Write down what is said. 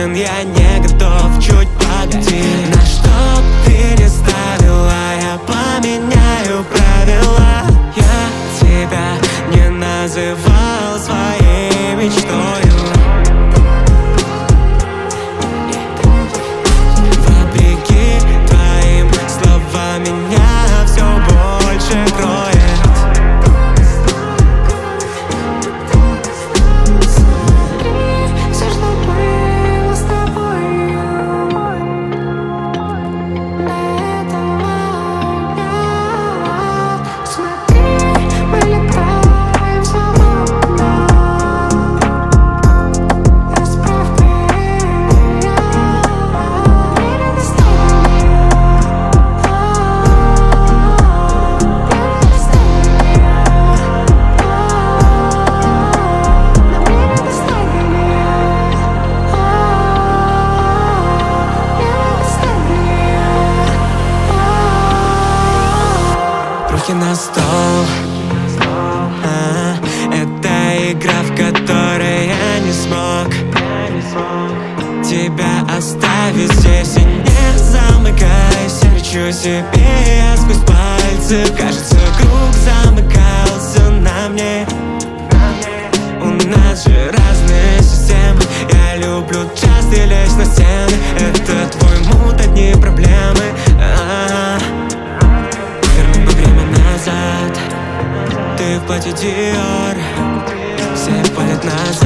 уверен, я не готов, чуть погоди. На что б ты не ставила, я поменяю правила. Я тебя не называл своей мечтою. Вопреки твоим словам меня все больше кроет. Руки на стол, это игра, в которой я не смог тебя оставить здесь. И не замыкайся, речу себе я сквозь пальцы. Кажется, круг замыкался на мне. У нас же разные системы. Я люблю часто лезть на стены. Это твой мут, одни проблемы. Ты в платье Dior, все палят назад.